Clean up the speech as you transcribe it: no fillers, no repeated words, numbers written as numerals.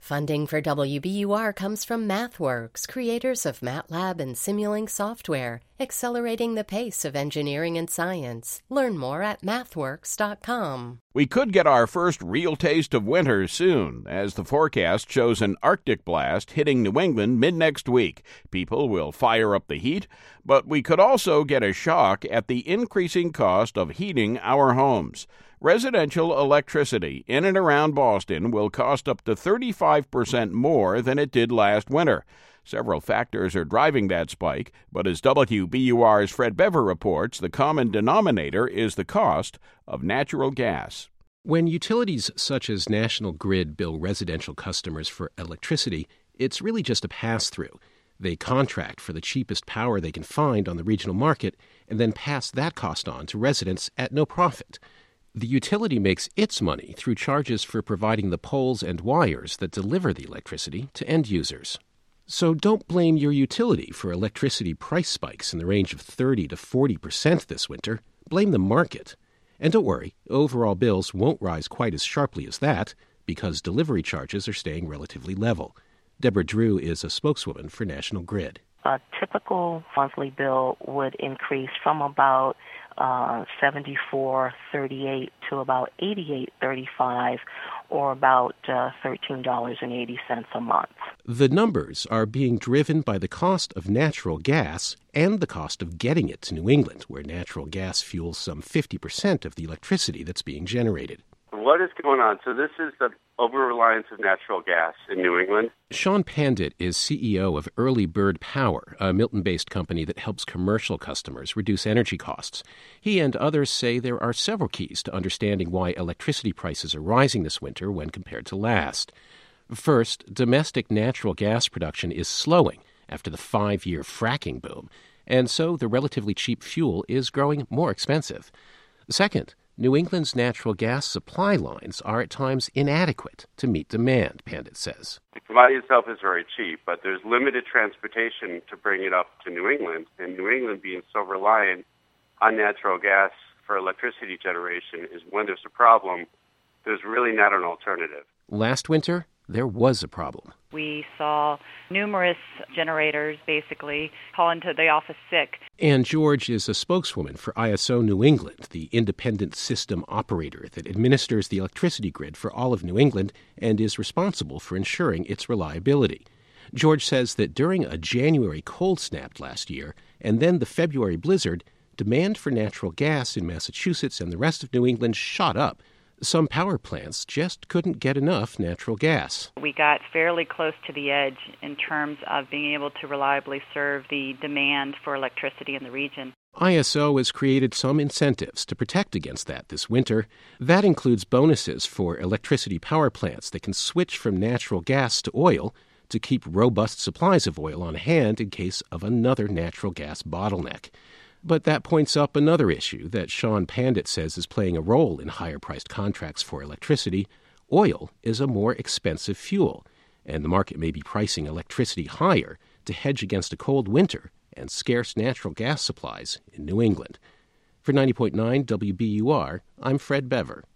Funding for WBUR comes from MathWorks, creators of MATLAB and Simulink software, accelerating the pace of engineering and science. Learn more at mathworks.com. We could get our first real taste of winter soon, as the forecast shows an Arctic blast hitting New England mid-next week. People will fire up the heat, but we could also get a shock at the increasing cost of heating our homes. Residential electricity in and around Boston will cost up to 35% more than it did last winter. Several factors are driving that spike, but as WBUR's Fred Bever reports, the common denominator is the cost of natural gas. When utilities such as National Grid bill residential customers for electricity, it's really just a pass-through. They contract for the cheapest power they can find on the regional market and then pass that cost on to residents at no profit. The utility makes its money through charges for providing the poles and wires that deliver the electricity to end users. So don't blame your utility for electricity price spikes in the range of 30 to 40% this winter. Blame the market. And don't worry, overall bills won't rise quite as sharply as that because delivery charges are staying relatively level. Deborah Drew is a spokeswoman for National Grid. A typical monthly bill would increase from about $74.38 to about $88.35, or about $13.80 a month. The numbers are being driven by the cost of natural gas and the cost of getting it to New England, where natural gas fuels some 50% of the electricity that's being generated. What is going on? So this is the over-reliance of natural gas in New England. Sean Pandit is CEO of Early Bird Power, a Milton-based company that helps commercial customers reduce energy costs. He and others say there are several keys to understanding why electricity prices are rising this winter when compared to last. First, domestic natural gas production is slowing after the 5-year fracking boom, and so the relatively cheap fuel is growing more expensive. Second, New England's natural gas supply lines are at times inadequate to meet demand, Pandit says. The commodity itself is very cheap, but there's limited transportation to bring it up to New England, and New England being so reliant on natural gas for electricity generation is when there's a problem, there's really not an alternative. Last winter, there was a problem. We saw numerous generators basically call into the office sick. Ann George is a spokeswoman for ISO New England, the independent system operator that administers the electricity grid for all of New England and is responsible for ensuring its reliability. George says that during a January cold snap last year and then the February blizzard, demand for natural gas in Massachusetts and the rest of New England shot up. Some power plants just couldn't get enough natural gas. We got fairly close to the edge in terms of being able to reliably serve the demand for electricity in the region. ISO has created some incentives to protect against that this winter. That includes bonuses for electricity power plants that can switch from natural gas to oil to keep robust supplies of oil on hand in case of another natural gas bottleneck. But that points up another issue that Sean Pandit says is playing a role in higher-priced contracts for electricity. Oil is a more expensive fuel, and the market may be pricing electricity higher to hedge against a cold winter and scarce natural gas supplies in New England. For 90.9 WBUR, I'm Fred Bever.